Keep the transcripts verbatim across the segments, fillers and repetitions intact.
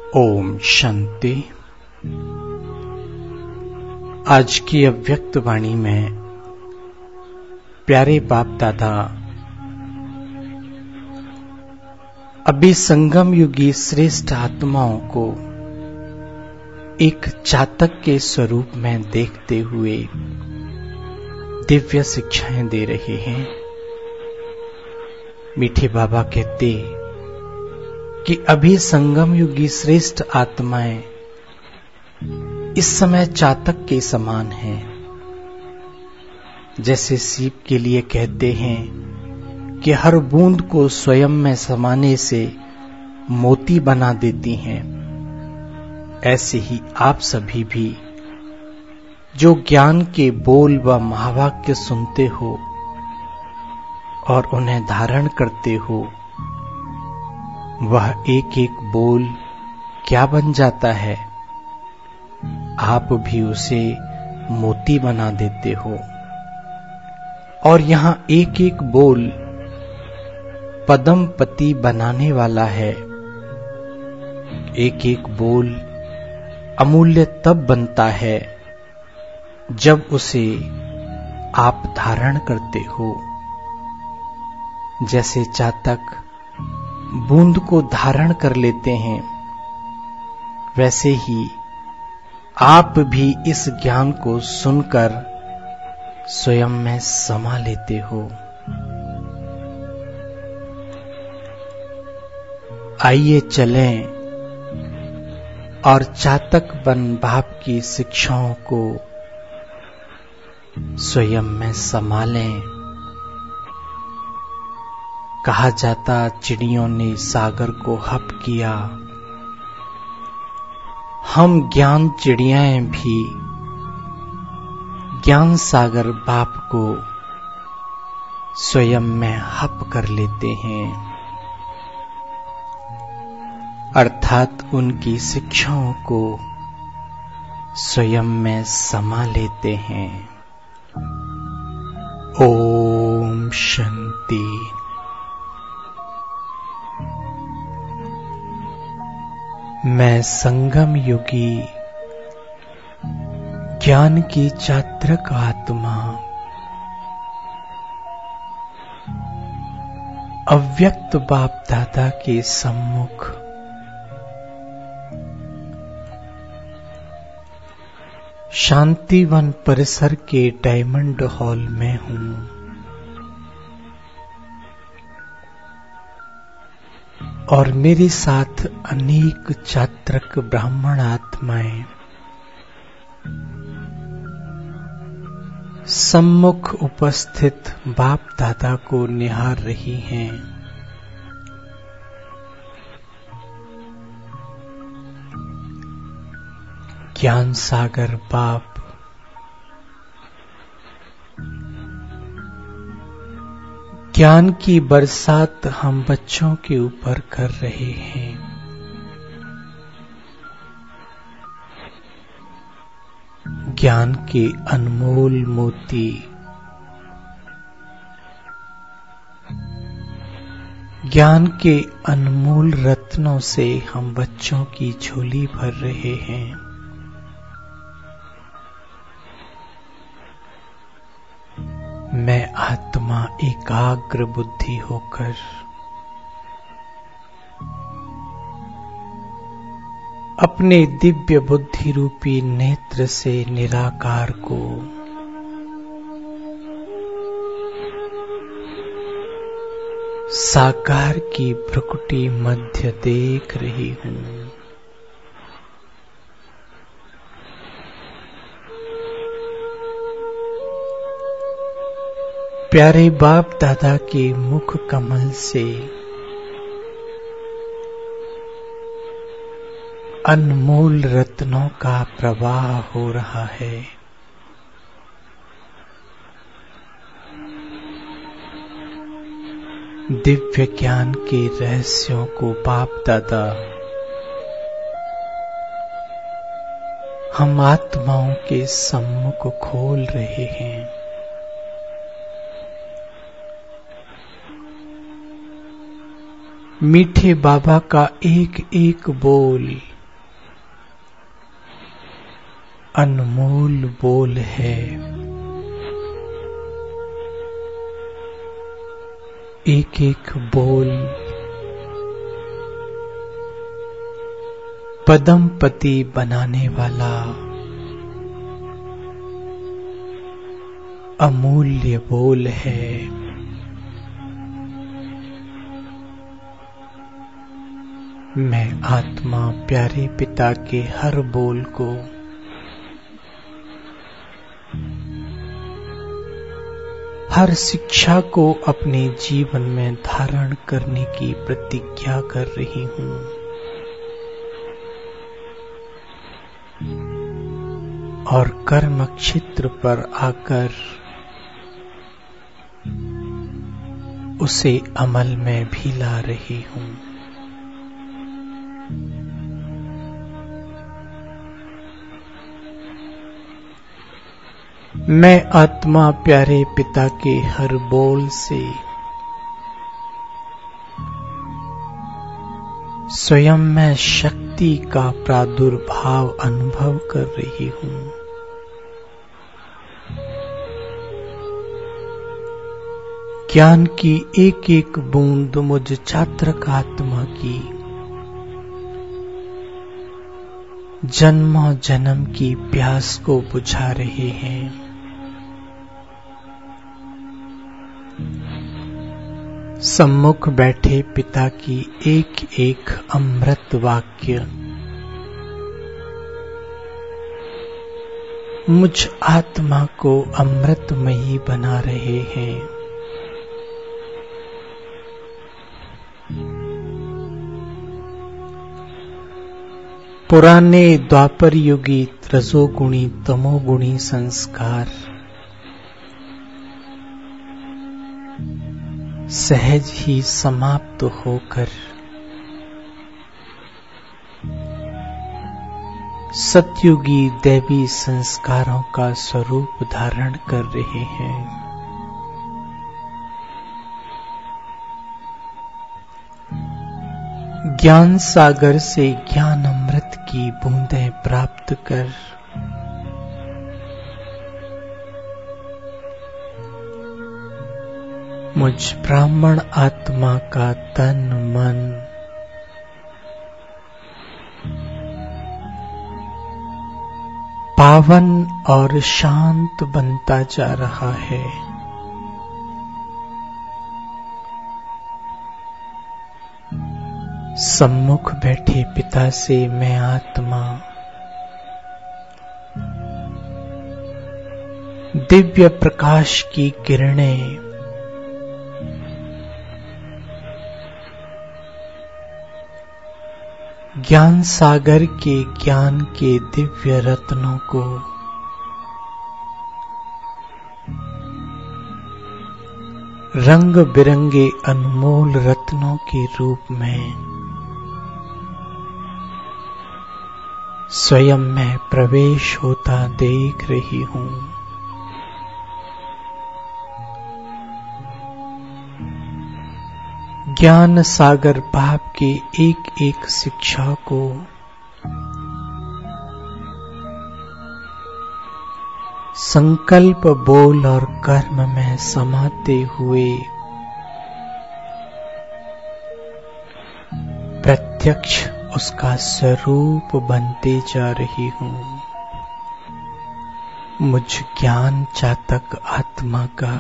ओम शांति। आज की अव्यक्त वाणी में प्यारे बाप दादा अभी संगम युगी श्रेष्ठ आत्माओं को एक चातक के स्वरूप में देखते हुए दिव्य शिक्षाएं दे रहे हैं। मीठे बाबा कहते कि अभी संगम युगी श्रेष्ठ आत्माएं इस समय चातक के समान हैं। जैसे सीप के लिए कहते हैं कि हर बूंद को स्वयं में समाने से मोती बना देती हैं, ऐसे ही आप सभी भी जो ज्ञान के बोल व महावाक्य सुनते हो और उन्हें धारण करते हो, वह एक एक बोल क्या बन जाता है, आप भी उसे मोती बना देते हो। और यहां एक एक बोल पदमपति बनाने वाला है। एक एक बोल अमूल्य तब बनता है जब उसे आप धारण करते हो। जैसे चातक बूंद को धारण कर लेते हैं, वैसे ही आप भी इस ज्ञान को सुनकर स्वयं में समा लेते हो। आइए चलें और चातक बन बाप की शिक्षाओं को स्वयं में समा लें। कहा जाता चिड़ियों ने सागर को हप किया, हम ज्ञान चिड़ियाएं भी ज्ञान सागर बाप को स्वयं में हप कर लेते हैं, अर्थात उनकी शिक्षाओं को स्वयं में समा लेते हैं। ओम शांति। मैं संगम युगी ज्ञान की चात्रक आत्मा अव्यक्त बाप दादा के सम्मुख शांतिवन परिसर के डायमंड हॉल में हूं। और मेरे साथ अनेक चात्रक ब्राह्मण आत्माएं सम्मुख उपस्थित बाप दादा को निहार रही हैं। ज्ञान सागर बाप ज्ञान की बरसात हम बच्चों के ऊपर कर रहे हैं। ज्ञान के अनमोल मोती ज्ञान के अनमोल रत्नों से हम बच्चों की झोली भर रहे हैं। मैं आत्मा एकाग्र बुद्धि होकर अपने दिव्य बुद्धि रूपी नेत्र से निराकार को साकार की प्रकृति मध्य देख रही हूं। प्यारे बाप दादा के मुख कमल से अनमोल रत्नों का प्रवाह हो रहा है। दिव्य ज्ञान के रहस्यों को बाप दादा हम आत्माओं के सम्मुख खोल रहे हैं। मीठे बाबा का एक एक बोल अनमोल बोल है। एक एक बोल पदमपति बनाने वाला अमूल्य बोल है। मैं आत्मा प्यारे पिता के हर बोल को हर शिक्षा को अपने जीवन में धारण करने की प्रतिज्ञा कर रही हूं। और कर्म क्षेत्र पर आकर उसे अमल में भी ला रही हूं। मैं आत्मा प्यारे पिता के हर बोल से स्वयं में शक्ति का प्रादुर्भाव अनुभव कर रही हूं। ज्ञान की एक एक बूंद मुझ चात्रक आत्मा की जन्मों जन्म की प्यास को बुझा रहे हैं। सम्मुख बैठे पिता की एक एक अमृत वाक्य मुझ आत्मा को अमृतमयी बना रहे हैं। पुराने द्वापर युगी रजोगुणी तमोगुणी संस्कार सहज ही समाप्त होकर सतयुगी दैवी संस्कारों का स्वरूप धारण कर रहे हैं। ज्ञान सागर से ज्ञान अमृत की बूंदें प्राप्त कर मुझ ब्राह्मण आत्मा का तन मन पावन और शांत बनता जा रहा है। सम्मुख बैठे पिता से मैं आत्मा दिव्य प्रकाश की किरणें ज्ञान सागर के ज्ञान के दिव्य रत्नों को रंग बिरंगे अनमोल रत्नों के रूप में स्वयं में प्रवेश होता देख रही हूं। ज्ञान सागर बाप के एक एक शिक्षा को संकल्प बोल और कर्म में समाते हुए प्रत्यक्ष उसका स्वरूप बनते जा रही हूं। मुझ ज्ञान चातक आत्मा का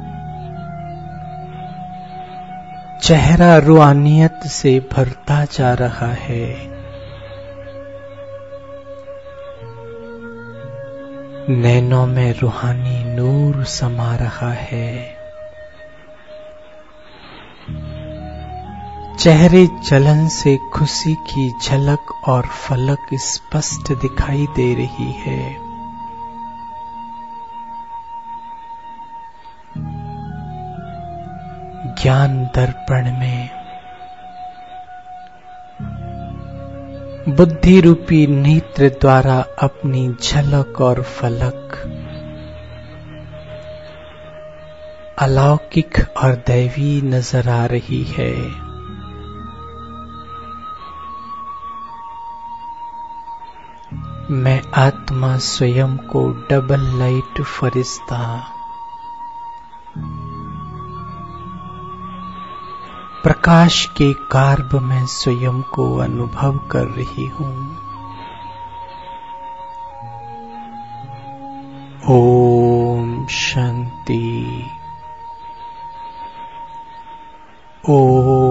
चेहरा रूहानियत से भरता जा रहा है। नैनों में रूहानी नूर समा रहा है। चेहरे चलन से खुशी की झलक और फलक स्पष्ट दिखाई दे रही है। ज्ञान दर्पण में बुद्धि रूपी नेत्र द्वारा अपनी झलक और फलक अलौकिक और दैवी नजर आ रही है। मैं आत्मा स्वयं को डबल लाइट फरिश्ता प्रकाश के कार्ब में स्वयं को अनुभव कर रही हूं। ओम शांति। ओम